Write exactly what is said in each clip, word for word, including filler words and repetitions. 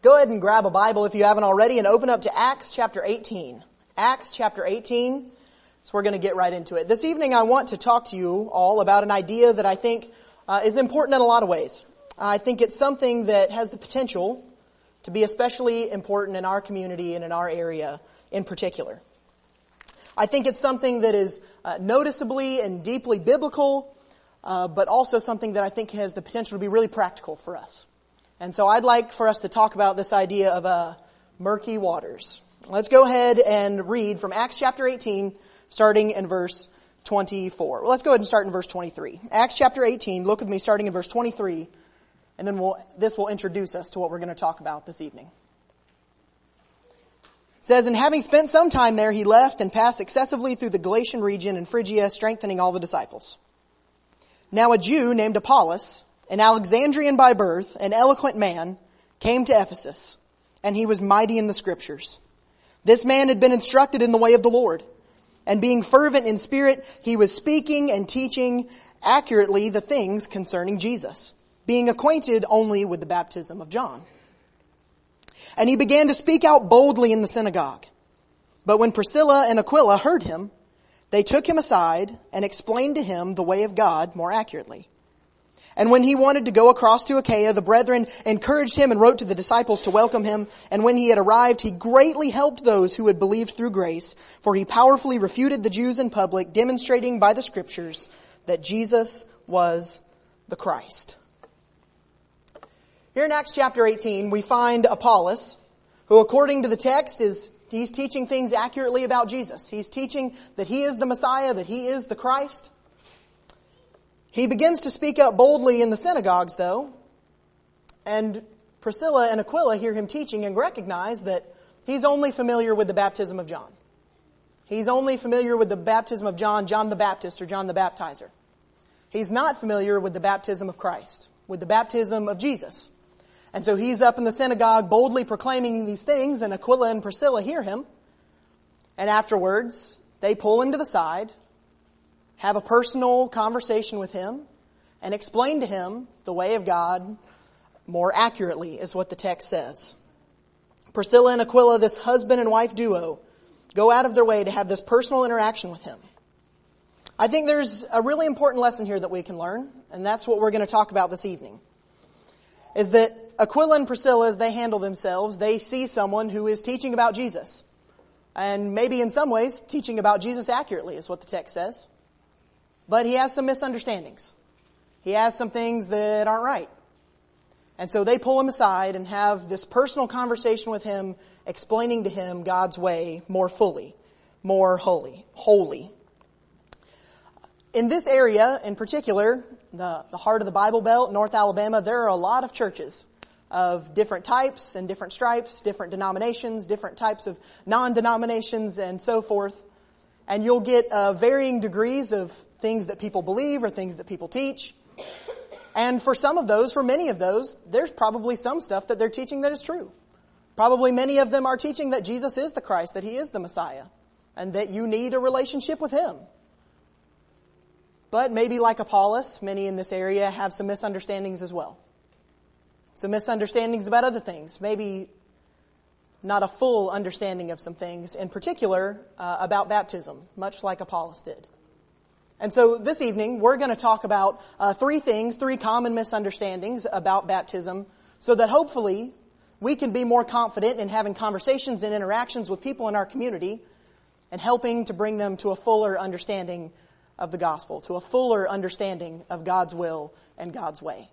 Go ahead and grab a Bible if you haven't already and open up to Acts chapter eighteen. Acts chapter eighteen. So we're going to get right into it. This evening I want to talk to you all about an idea that I think uh, is important in a lot of ways. I think it's something that has the potential to be especially important in our community and in our area in particular. I think it's something that is uh, noticeably and deeply biblical, uh, but also something that I think has the potential to be really practical for us. And so I'd like for us to talk about this idea of uh, murky waters. Let's go ahead and read from Acts chapter eighteen, starting in verse twenty-four. Well, let's go ahead and start in verse twenty-three. Acts chapter eighteen, look with me starting in verse twenty-three, and then we'll, this will introduce us to what we're going to talk about this evening. It says, "And having spent some time there, he left and passed successively through the Galatian region and Phrygia, strengthening all the disciples. Now a Jew named Apollos, an Alexandrian by birth, an eloquent man, came to Ephesus, and he was mighty in the Scriptures. This man had been instructed in the way of the Lord, and being fervent in spirit, he was speaking and teaching accurately the things concerning Jesus, being acquainted only with the baptism of John. And he began to speak out boldly in the synagogue. But when Priscilla and Aquila heard him, they took him aside and explained to him the way of God more accurately. And when he wanted to go across to Achaia, the brethren encouraged him and wrote to the disciples to welcome him. And when he had arrived, he greatly helped those who had believed through grace, for he powerfully refuted the Jews in public, demonstrating by the Scriptures that Jesus was the Christ." Here in Acts chapter eighteen, we find Apollos, who according to the text is, he's teaching things accurately about Jesus. He's teaching that he is the Messiah, that he is the Christ. He begins to speak up boldly in the synagogues though, and Priscilla and Aquila hear him teaching and recognize that he's only familiar with the baptism of John. He's only familiar with the baptism of John, John the Baptist or John the Baptizer. He's not familiar with the baptism of Christ, with the baptism of Jesus. And so he's up in the synagogue boldly proclaiming these things, and Aquila and Priscilla hear him. And afterwards, they pull him to the side, have a personal conversation with him, and explain to him the way of God more accurately, is what the text says. Priscilla and Aquila, this husband and wife duo, go out of their way to have this personal interaction with him. I think there's a really important lesson here that we can learn, and that's what we're going to talk about this evening. Is that Aquila and Priscilla, as they handle themselves, they see someone who is teaching about Jesus. And maybe in some ways, teaching about Jesus accurately is what the text says. But he has some misunderstandings. He has some things that aren't right. And so they pull him aside and have this personal conversation with him, explaining to him God's way more fully, more holy, holy. In this area in particular, the, the heart of the Bible Belt, North Alabama, there are a lot of churches of different types and different stripes, different denominations, different types of non-denominations and so forth. And you'll get uh, varying degrees of things that people believe or things that people teach. And for some of those, for many of those, there's probably some stuff that they're teaching that is true. Probably many of them are teaching that Jesus is the Christ, that he is the Messiah, and that you need a relationship with him. But maybe like Apollos, many in this area have some misunderstandings as well. Some misunderstandings about other things. Maybe not a full understanding of some things, in particular uh, about baptism, much like Apollos did. And so this evening, we're going to talk about uh, three things, three common misunderstandings about baptism, so that hopefully we can be more confident in having conversations and interactions with people in our community and helping to bring them to a fuller understanding of the gospel, to a fuller understanding of God's will and God's way.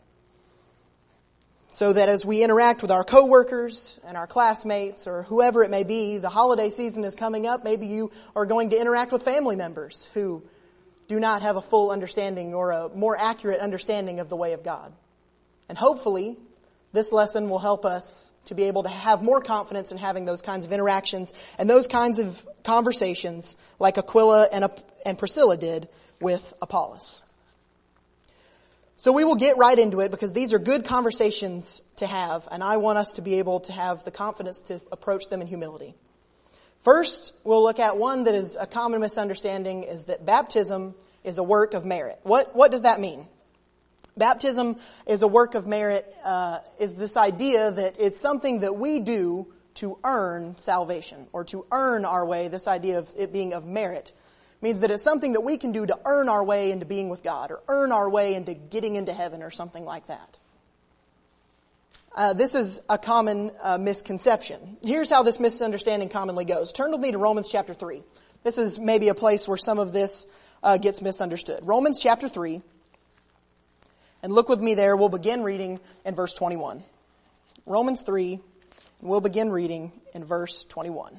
So that as we interact with our coworkers and our classmates or whoever it may be, the holiday season is coming up. Maybe you are going to interact with family members who do not have a full understanding or a more accurate understanding of the way of God. And hopefully, this lesson will help us to be able to have more confidence in having those kinds of interactions and those kinds of conversations like Aquila and, and Priscilla did with Apollos. So we will get right into it because these are good conversations to have, and I want us to be able to have the confidence to approach them in humility. First, we'll look at one that is a common misunderstanding, is that baptism is a work of merit. What, what does that mean? Baptism is a work of merit, uh, is this idea that it's something that we do to earn salvation, or to earn our way. This idea of it being of merit means that it's something that we can do to earn our way into being with God, or earn our way into getting into heaven, or something like that. Uh, this is a common uh, misconception. Here's how this misunderstanding commonly goes. Turn with me to Romans chapter three. This is maybe a place where some of this uh, gets misunderstood. Romans chapter three. And look with me there. We'll begin reading in verse twenty-one. Romans three, and we'll begin reading in verse twenty-one.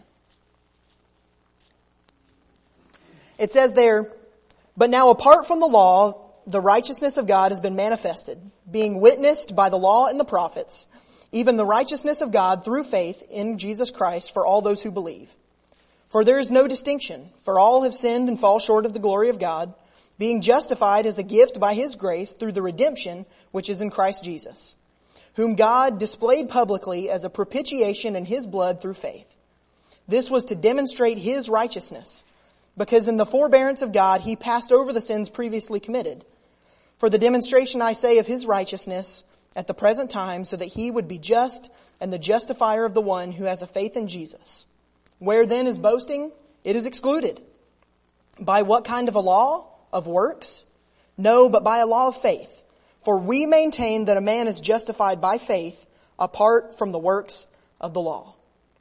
It says there, "But now apart from the law, the righteousness of God has been manifested, being witnessed by the law and the prophets, even the righteousness of God through faith in Jesus Christ for all those who believe. For there is no distinction, for all have sinned and fall short of the glory of God, being justified as a gift by His grace through the redemption which is in Christ Jesus, whom God displayed publicly as a propitiation in His blood through faith. This was to demonstrate His righteousness, because in the forbearance of God He passed over the sins previously committed. For the demonstration, I say, of His righteousness at the present time, so that He would be just and the justifier of the one who has a faith in Jesus. Where then is boasting? It is excluded. By what kind of a law? Of works? No, but by a law of faith. For we maintain that a man is justified by faith apart from the works of the law."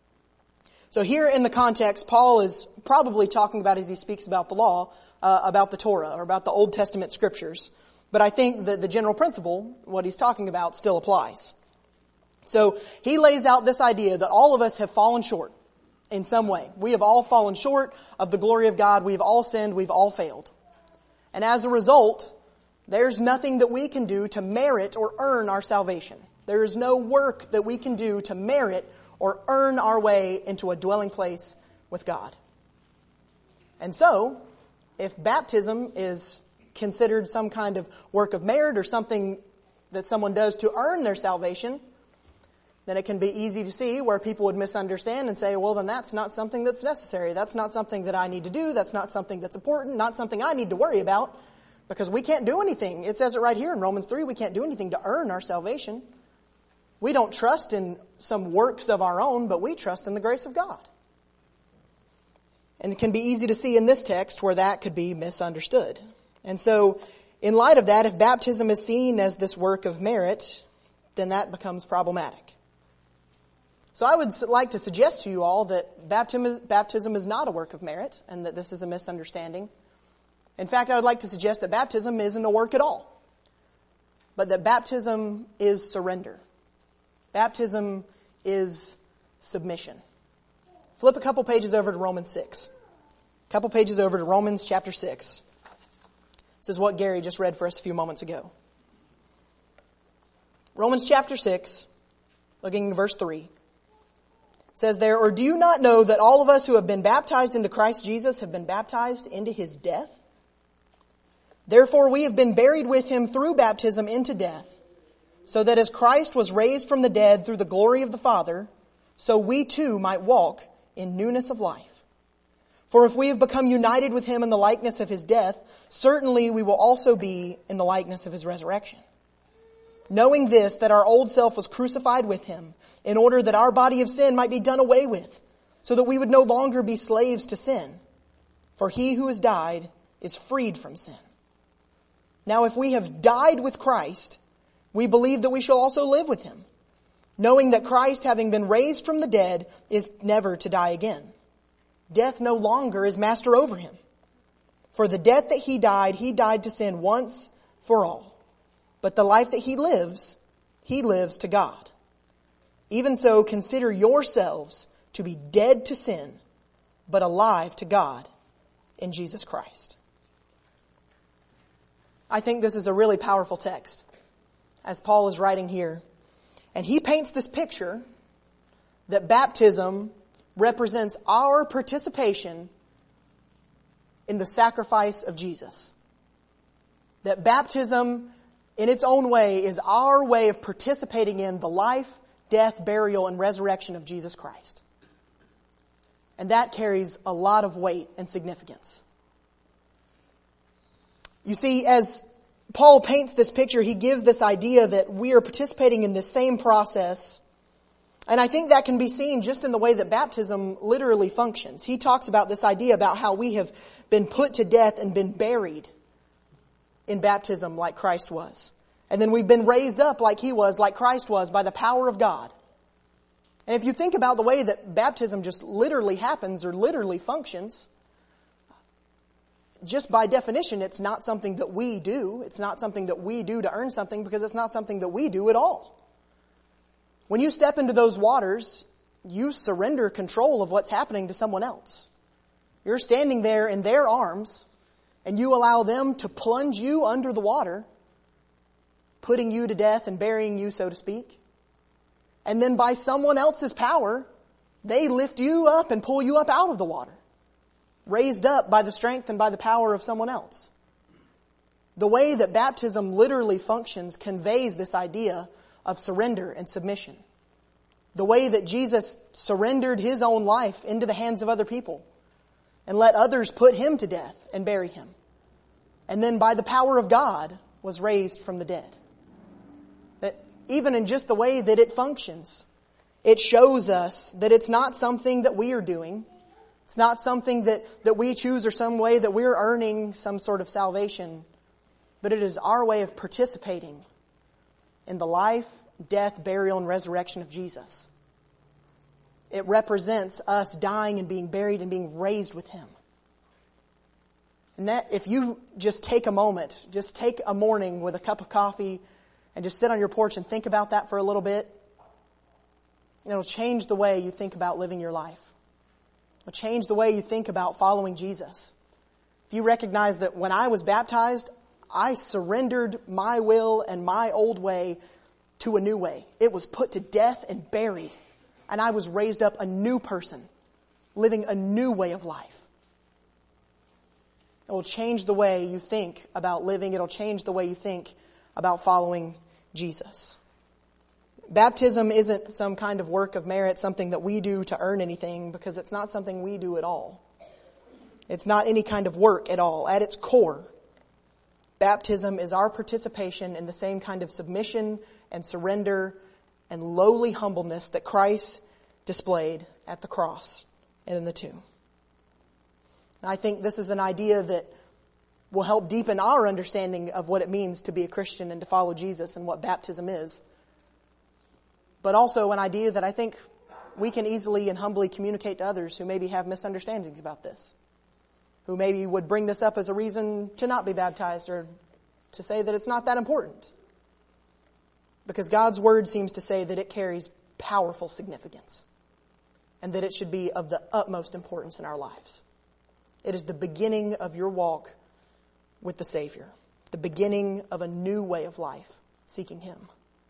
So here in the context, Paul is probably talking about, as he speaks about the law, uh, about the Torah, or about the Old Testament scriptures. But I think that the general principle, what he's talking about, still applies. So he lays out this idea that all of us have fallen short in some way. We have all fallen short of the glory of God. We've all sinned. We've all failed. And as a result, there's nothing that we can do to merit or earn our salvation. There is no work that we can do to merit or earn our way into a dwelling place with God. And so, if baptism is considered some kind of work of merit or something that someone does to earn their salvation, then it can be easy to see where people would misunderstand and say, well, then that's not something that's necessary. That's not something that I need to do. That's not something that's important. Not something I need to worry about, because we can't do anything. It says it right here in Romans three. We can't do anything to earn our salvation. We don't trust in some works of our own, but we trust in the grace of God. And it can be easy to see in this text where that could be misunderstood. And so, in light of that, if baptism is seen as this work of merit, then that becomes problematic. So I would like to suggest to you all that baptism is not a work of merit, and that this is a misunderstanding. In fact, I would like to suggest that baptism isn't a work at all, but that baptism is surrender. Baptism is submission. Flip a couple pages over to Romans six. A couple pages over to Romans chapter six. This is what Gary just read for us a few moments ago. Romans chapter six, looking at verse three. Says there, "Or do you not know that all of us who have been baptized into Christ Jesus have been baptized into His death? Therefore we have been buried with Him through baptism into death, so that as Christ was raised from the dead through the glory of the Father, so we too might walk in newness of life. For if we have become united with Him in the likeness of His death, certainly we will also be in the likeness of His resurrection. Knowing this, that our old self was crucified with Him, in order that our body of sin might be done away with, so that we would no longer be slaves to sin. For He who has died is freed from sin. Now if we have died with Christ, we believe that we shall also live with Him, knowing that Christ, having been raised from the dead, is never to die again. Death no longer is master over Him. For the death that He died, He died to sin once for all. But the life that He lives, He lives to God. Even so, consider yourselves to be dead to sin, but alive to God in Jesus Christ." I think this is a really powerful text, as Paul is writing here. And he paints this picture that baptism represents our participation in the sacrifice of Jesus. That baptism, in its own way, is our way of participating in the life, death, burial, and resurrection of Jesus Christ. And that carries a lot of weight and significance. You see, as Paul paints this picture. He gives this idea that we are participating in the same process. And I think that can be seen just in the way that baptism literally functions. He talks about this idea about how we have been put to death and been buried in baptism like Christ was. And then we've been raised up like He was, like Christ was, by the power of God. And if you think about the way that baptism just literally happens or literally functions, just by definition, it's not something that we do. It's not something that we do to earn something, because it's not something that we do at all. When you step into those waters, you surrender control of what's happening to someone else. You're standing there in their arms, and you allow them to plunge you under the water, putting you to death and burying you, so to speak. And then by someone else's power, they lift you up and pull you up out of the water, raised up by the strength and by the power of someone else. The way that baptism literally functions conveys this idea of surrender and submission. The way that Jesus surrendered His own life into the hands of other people and let others put Him to death and bury Him. And then by the power of God was raised from the dead. That even in just the way that it functions, it shows us that it's not something that we are doing. It's not something that, that we choose or some way that we're earning some sort of salvation. But it is our way of participating in the life, death, burial, and resurrection of Jesus. It represents us dying and being buried and being raised with Him. And that, if you just take a moment, just take a morning with a cup of coffee and just sit on your porch and think about that for a little bit, it'll change the way you think about living your life. It'll change the way you think about following Jesus. If you recognize that when I was baptized, I surrendered my will and my old way to a new way. It was put to death and buried. And I was raised up a new person, living a new way of life. It will change the way you think about living. It'll change the way you think about following Jesus. Baptism isn't some kind of work of merit, something that we do to earn anything, because it's not something we do at all. It's not any kind of work at all. At its core, baptism is our participation in the same kind of submission and surrender and lowly humbleness that Christ displayed at the cross and in the tomb. I think this is an idea that will help deepen our understanding of what it means to be a Christian and to follow Jesus and what baptism is. But also an idea that I think we can easily and humbly communicate to others who maybe have misunderstandings about this, who maybe would bring this up as a reason to not be baptized or to say that it's not that important. Because God's Word seems to say that it carries powerful significance and that it should be of the utmost importance in our lives. It is the beginning of your walk with the Savior, the beginning of a new way of life, seeking Him.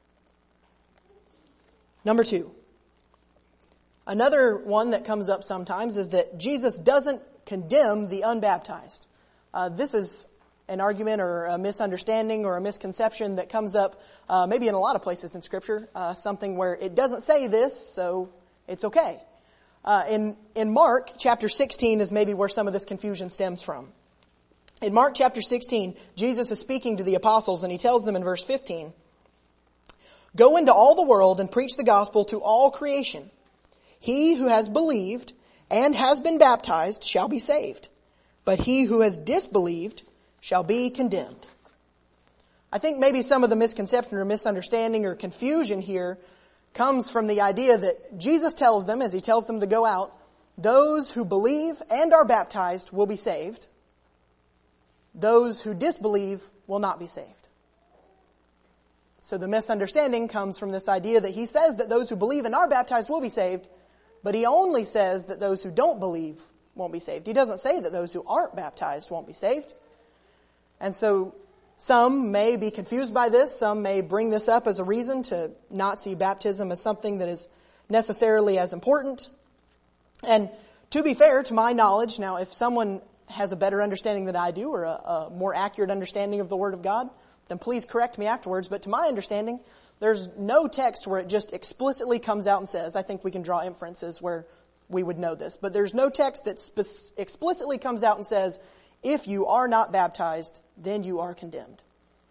Number two, another one that comes up sometimes is that Jesus doesn't condemn the unbaptized. Uh, this is an argument or a misunderstanding or a misconception that comes up uh, maybe in a lot of places in Scripture, uh, something where it doesn't say this, so it's okay. Uh, in, in Mark chapter sixteen is maybe where some of this confusion stems from. In Mark chapter sixteen, Jesus is speaking to the apostles and He tells them in verse fifteen, "Go into all the world and preach the gospel to all creation. He who has believed and has been baptized shall be saved, but he who has disbelieved shall be condemned." I think maybe some of the misconception or misunderstanding or confusion here comes from the idea that Jesus tells them, as He tells them to go out, those who believe and are baptized will be saved. Those who disbelieve will not be saved. So the misunderstanding comes from this idea that He says that those who believe and are baptized will be saved, but He only says that those who don't believe won't be saved. He doesn't say that those who aren't baptized won't be saved. And so some may be confused by this. Some may bring this up as a reason to not see baptism as something that is necessarily as important. And to be fair, to my knowledge, now if someone has a better understanding than I do or a, a more accurate understanding of the Word of God, then please correct me afterwards. But to my understanding, there's no text where it just explicitly comes out and says, I think we can draw inferences where we would know this. But there's no text that spe- explicitly comes out and says, if you are not baptized, then you are condemned.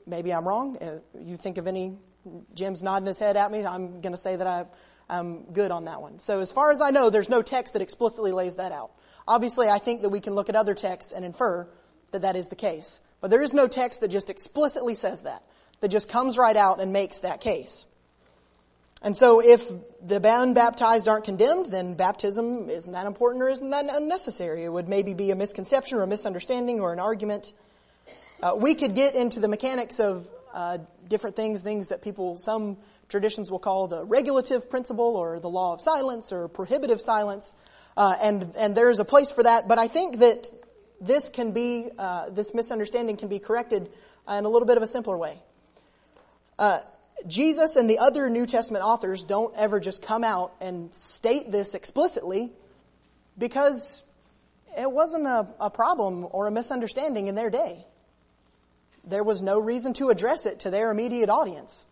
maybe I'm wrong. Uh, you think of any, Jim's nodding his head at me, I'm going to say that I, I'm good on that one. So as far as I know, there's no text that explicitly lays that out. Obviously, I think that we can look at other texts and infer that that is the case. But there is no text that just explicitly says that, that just comes right out and makes that case. And so if the unbaptized aren't condemned, then baptism isn't that important or isn't that unnecessary. It would maybe be a misconception or a misunderstanding or an argument. Uh, we could get into the mechanics of uh, different things, things that people, some traditions will call the regulative principle or the law of silence or prohibitive silence. Uh, and, and there's a place for that. But I think that this can be, uh, this misunderstanding can be corrected in a little bit of a simpler way. Uh, Jesus and the other New Testament authors don't ever just come out and state this explicitly because it wasn't a, a problem or a misunderstanding in their day. There was no reason to address it to their immediate audience.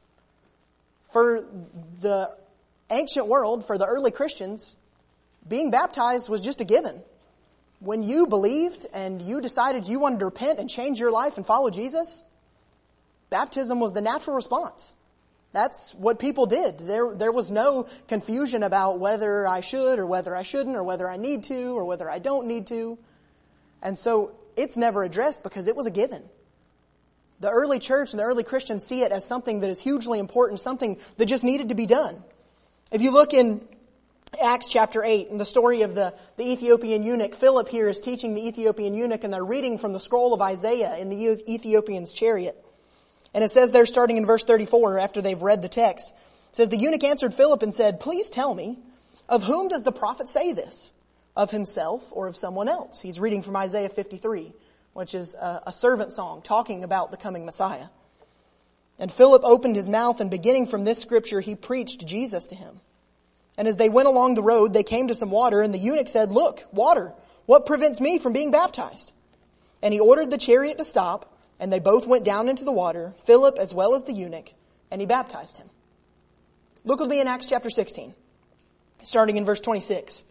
For the ancient world, for the early Christians, being baptized was just a given. When you believed and you decided you wanted to repent and change your life and follow Jesus, baptism was the natural response. That's what people did. There, there was no confusion about whether I should or whether I shouldn't or whether I need to or whether I don't need to. And so it's never addressed because it was a given. The early church and the early Christians see it as something that is hugely important, something that just needed to be done. If you look in Acts chapter eight, in the story of the, the Ethiopian eunuch, Philip here is teaching the Ethiopian eunuch and they're reading from the scroll of Isaiah in the Ethiopian's chariot. And it says there, starting in verse thirty-four, after they've read the text, it says, "The eunuch answered Philip and said, 'Please tell me, of whom does the prophet say this? Of himself or of someone else?'" He's reading from Isaiah fifty-three, which is a, a servant song talking about the coming Messiah. And Philip opened his mouth, and beginning from this scripture, he preached Jesus to him. And as they went along the road, they came to some water, and the eunuch said, "Look, water, what prevents me from being baptized?" And he ordered the chariot to stop. And they both went down into the water, Philip as well as the eunuch, and he baptized him. Look with me in Acts chapter sixteen, starting in verse twenty-six.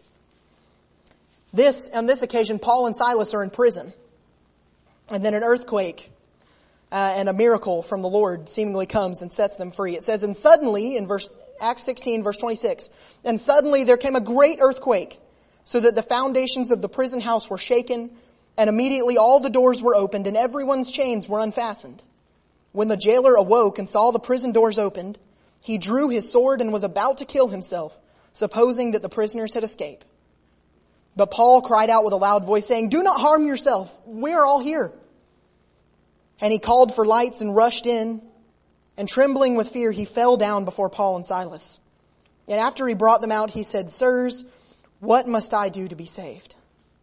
This, on this occasion, Paul and Silas are in prison. And then an earthquake uh, and a miracle from the Lord seemingly comes and sets them free. It says, and suddenly, in verse Acts sixteen, verse twenty-six, and suddenly there came a great earthquake, so that the foundations of the prison house were shaken, and immediately all the doors were opened and everyone's chains were unfastened. When the jailer awoke and saw the prison doors opened, he drew his sword and was about to kill himself, supposing that the prisoners had escaped. But Paul cried out with a loud voice, saying, "Do not harm yourself. We are all here." And he called for lights and rushed in, and trembling with fear, he fell down before Paul and Silas. And after he brought them out, he said, "Sirs, what must I do to be saved?"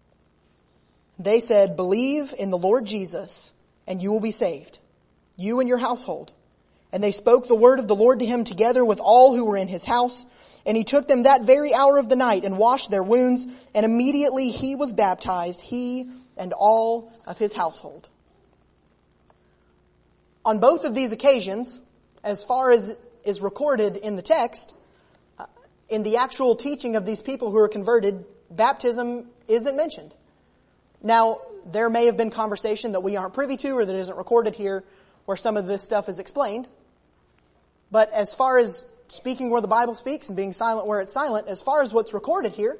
They said, "Believe in the Lord Jesus, and you will be saved, you and your household." And they spoke the word of the Lord to him together with all who were in his house. And he took them that very hour of the night and washed their wounds. And immediately he was baptized, he and all of his household. On both of these occasions, as far as is recorded in the text, uh, in the actual teaching of these people who are converted, baptism isn't mentioned. Now, there may have been conversation that we aren't privy to or that isn't recorded here where some of this stuff is explained. But as far as speaking where the Bible speaks and being silent where it's silent, as far as what's recorded here,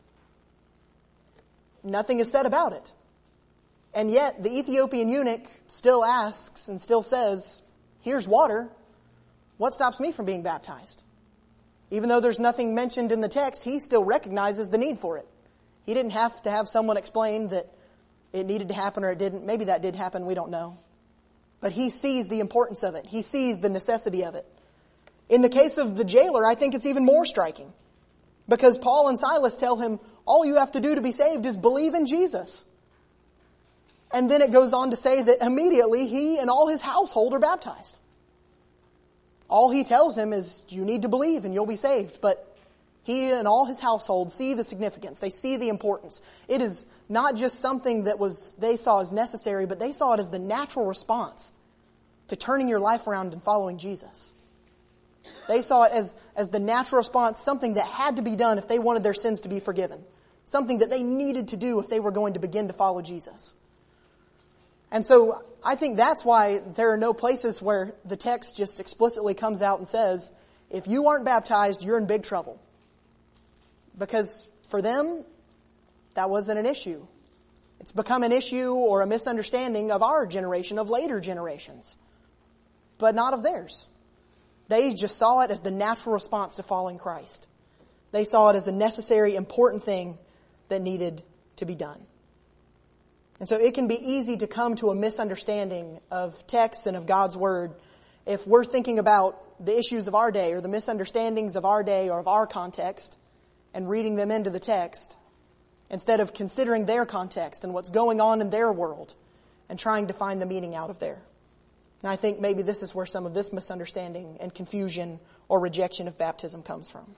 nothing is said about it. And yet, the Ethiopian eunuch still asks and still says, "Here's water. What stops me from being baptized?" Even though there's nothing mentioned in the text, he still recognizes the need for it. He didn't have to have someone explain that it needed to happen or it didn't. Maybe that did happen, we don't know. But he sees the importance of it. He sees the necessity of it. In the case of the jailer, I think it's even more striking. Because Paul and Silas tell him, all you have to do to be saved is believe in Jesus. And then it goes on to say that immediately he and all his household are baptized. All he tells him is, you need to believe and you'll be saved. But he and all his household see the significance. They see the importance. It is not just something that was they saw as necessary, but they saw it as the natural response to turning your life around and following Jesus. They saw it as, as the natural response, something that had to be done if they wanted their sins to be forgiven. Something that they needed to do if they were going to begin to follow Jesus. And so I think that's why there are no places where the text just explicitly comes out and says, if you aren't baptized, you're in big trouble. Because for them, that wasn't an issue. It's become an issue or a misunderstanding of our generation, of later generations, but not of theirs. They just saw it as the natural response to following Christ. They saw it as a necessary, important thing that needed to be done. And so it can be easy to come to a misunderstanding of texts and of God's Word if we're thinking about the issues of our day or the misunderstandings of our day or of our context and reading them into the text instead of considering their context and what's going on in their world and trying to find the meaning out of there. And I think maybe this is where some of this misunderstanding and confusion or rejection of baptism comes from.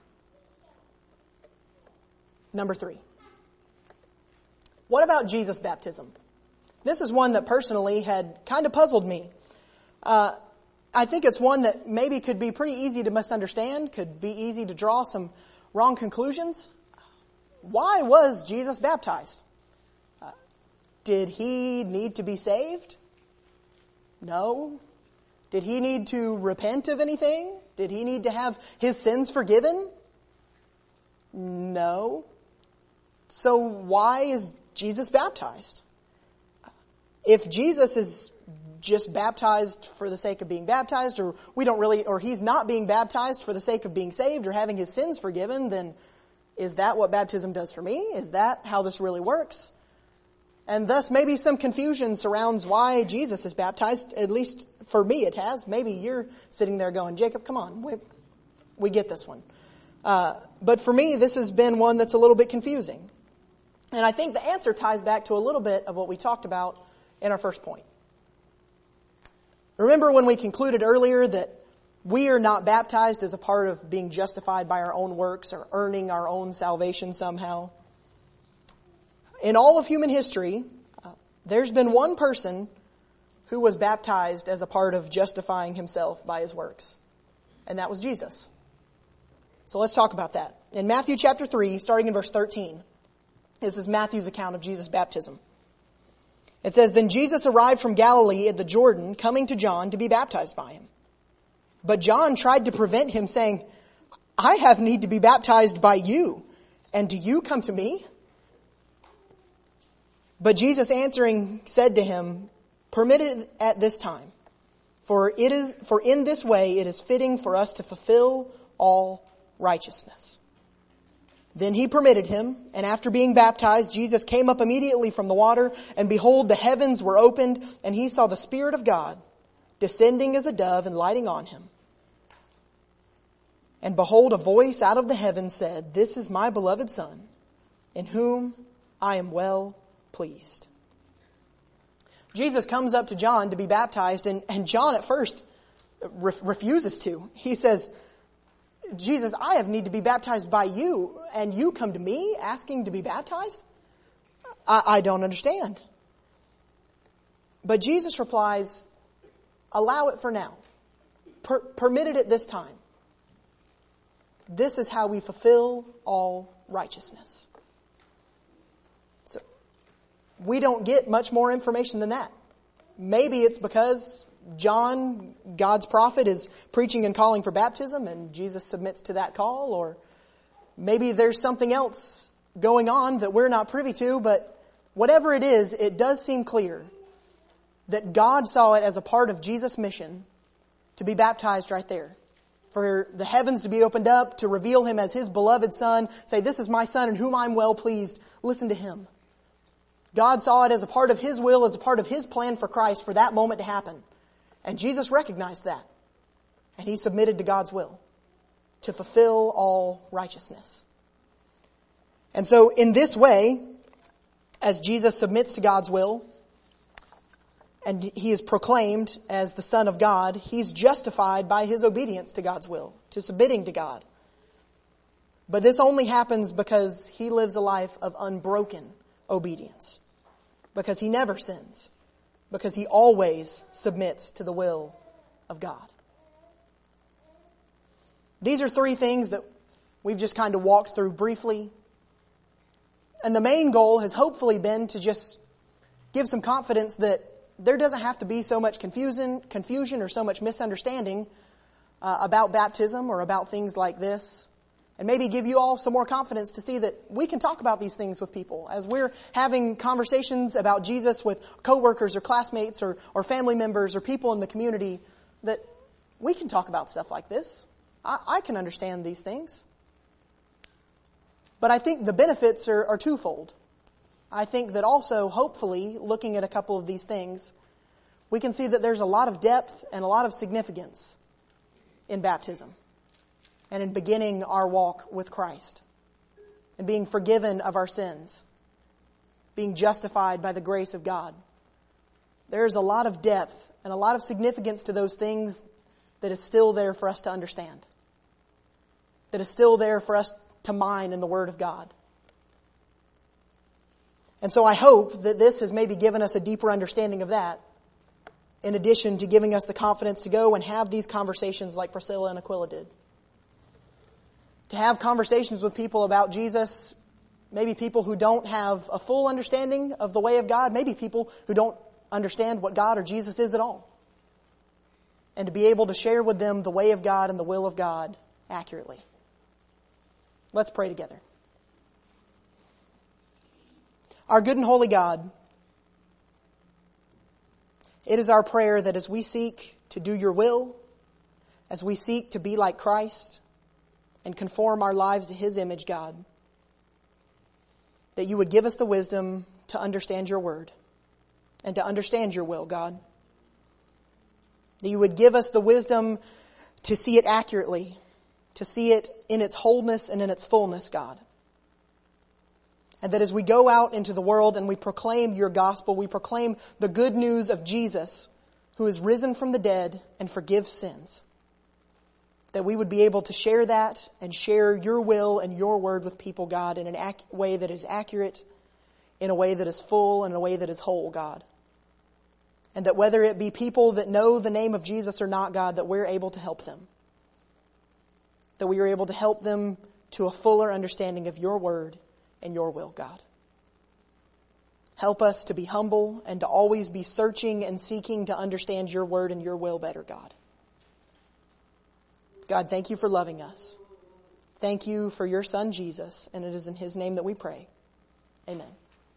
Number three. What about Jesus' baptism? This is one that personally had kind of puzzled me. Uh, I think it's one that maybe could be pretty easy to misunderstand, could be easy to draw some wrong conclusions. Why was Jesus baptized? Uh, did he need to be saved? No. Did he need to repent of anything? Did he need to have his sins forgiven? No. So why is Jesus baptized? If Jesus is just baptized for the sake of being baptized, or we don't really, or he's not being baptized for the sake of being saved or having his sins forgiven, then is that what baptism does for me? Is that how this really works? And thus maybe some confusion surrounds why Jesus is baptized. At least for me it has. Maybe you're sitting there going, Jacob, come on, we, we get this one. Uh, but for me, this has been one that's a little bit confusing. And I think the answer ties back to a little bit of what we talked about in our first point. Remember when we concluded earlier that we are not baptized as a part of being justified by our own works or earning our own salvation somehow? In all of human history, uh, there's been one person who was baptized as a part of justifying himself by his works. And that was Jesus. So let's talk about that. In Matthew chapter three, starting in verse thirteen, this is Matthew's account of Jesus' baptism. It says, Then Jesus arrived from Galilee at the Jordan, coming to John to be baptized by him. But John tried to prevent him, saying, I have need to be baptized by you, and do you come to me? But Jesus answering said to him, Permit it at this time, for it is, for in this way it is fitting for us to fulfill all righteousness. Then he permitted him, and after being baptized, Jesus came up immediately from the water, and behold, the heavens were opened, and he saw the Spirit of God descending as a dove and lighting on him. And behold, a voice out of the heavens said, This is my beloved Son, in whom I am well pleased. Jesus comes up to John to be baptized, and, and John at first re- refuses to. He says, Jesus, I have need to be baptized by you, and you come to me asking to be baptized? I, I don't understand. But Jesus replies, allow it for now. Per- permit it at this time. This is how we fulfill all righteousness. So, we don't get much more information than that. Maybe it's because John, God's prophet, is preaching and calling for baptism and Jesus submits to that call, or maybe there's something else going on that we're not privy to, but whatever it is, it does seem clear that God saw it as a part of Jesus' mission to be baptized right there. For the heavens to be opened up, to reveal him as his beloved Son, say, this is my Son in whom I'm well pleased, listen to him. God saw it as a part of his will, as a part of his plan for Christ for that moment to happen. And Jesus recognized that. And he submitted to God's will to fulfill all righteousness. And so in this way, as Jesus submits to God's will, and he is proclaimed as the Son of God, he's justified by his obedience to God's will, to submitting to God. But this only happens because he lives a life of unbroken obedience. Because he never sins. Because he always submits to the will of God. These are three things that we've just kind of walked through briefly. And the main goal has hopefully been to just give some confidence that there doesn't have to be so much confusion, confusion or so much misunderstanding uh, about baptism or about things like this. And maybe give you all some more confidence to see that we can talk about these things with people. As we're having conversations about Jesus with coworkers or classmates or, or family members or people in the community, that we can talk about stuff like this. I, I can understand these things. But I think the benefits are, are twofold. I think that also, hopefully, looking at a couple of these things, we can see that there's a lot of depth and a lot of significance in baptism and in beginning our walk with Christ and being forgiven of our sins, being justified by the grace of God. There's a lot of depth and a lot of significance to those things that is still there for us to understand, that is still there for us to mine in the Word of God. And so I hope that this has maybe given us a deeper understanding of that, in addition to giving us the confidence to go and have these conversations like Priscilla and Aquila did. To have conversations with people about Jesus, maybe people who don't have a full understanding of the way of God, maybe people who don't understand what God or Jesus is at all. And to be able to share with them the way of God and the will of God accurately. Let's pray together. Our good and holy God, it is our prayer that as we seek to do your will, as we seek to be like Christ and conform our lives to His image, God, that you would give us the wisdom to understand your word and to understand your will, God. That you would give us the wisdom to see it accurately, to see it in its wholeness and in its fullness, God. And that as we go out into the world and we proclaim your gospel, we proclaim the good news of Jesus, who is risen from the dead and forgives sins. That we would be able to share that and share your will and your word with people, God, in a ac- way that is accurate, in a way that is full, and in a way that is whole, God. And that whether it be people that know the name of Jesus or not, God, that we're able to help them. That we are able to help them to a fuller understanding of your word and your will, God. Help us to be humble and to always be searching and seeking to understand your word and your will better, God. God, thank you for loving us. Thank you for your Son, Jesus, and it is in His name that we pray. Amen.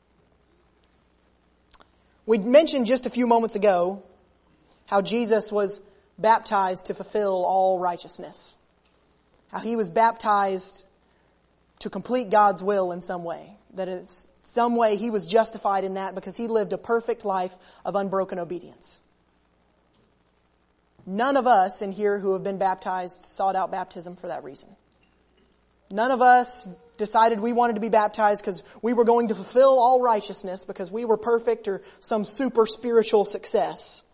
We mentioned just a few moments ago how Jesus was baptized to fulfill all righteousness. How He was baptized to complete God's will in some way. That in some way He was justified in that because He lived a perfect life of unbroken obedience. None of us in here who have been baptized sought out baptism for that reason. None of us decided we wanted to be baptized because we were going to fulfill all righteousness because we were perfect or some super spiritual success.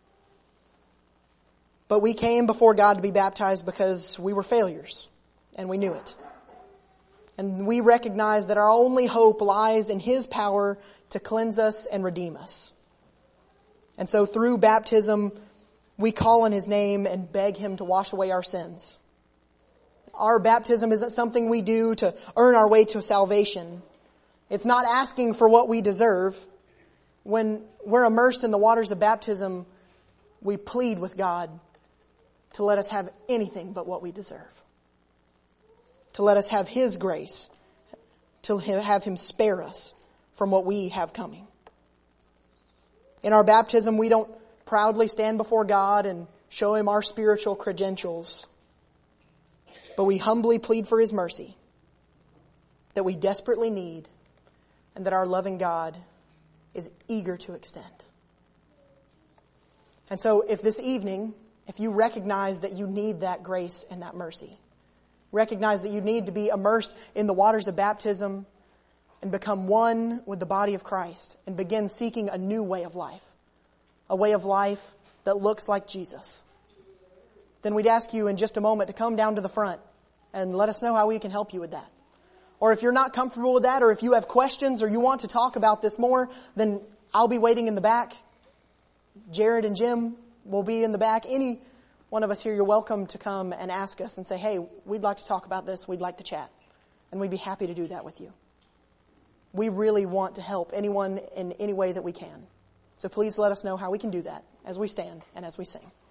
But we came before God to be baptized because we were failures and we knew it. And we recognize that our only hope lies in His power to cleanse us and redeem us. And so through baptism, we call on His name and beg Him to wash away our sins. Our baptism isn't something we do to earn our way to salvation. It's not asking for what we deserve. When we're immersed in the waters of baptism, we plead with God to let us have anything but what we deserve. To let us have His grace. To have Him spare us from what we have coming. In our baptism, we don't proudly stand before God and show Him our spiritual credentials. But we humbly plead for His mercy that we desperately need and that our loving God is eager to extend. And so if this evening, if you recognize that you need that grace and that mercy, recognize that you need to be immersed in the waters of baptism and become one with the body of Christ and begin seeking a new way of life, a way of life that looks like Jesus, then we'd ask you in just a moment to come down to the front and let us know how we can help you with that. Or if you're not comfortable with that, or if you have questions or you want to talk about this more, then I'll be waiting in the back. Jared and Jim will be in the back. Any one of us here, you're welcome to come and ask us and say, hey, we'd like to talk about this. We'd like to chat. And we'd be happy to do that with you. We really want to help anyone in any way that we can. So please let us know how we can do that as we stand and as we sing.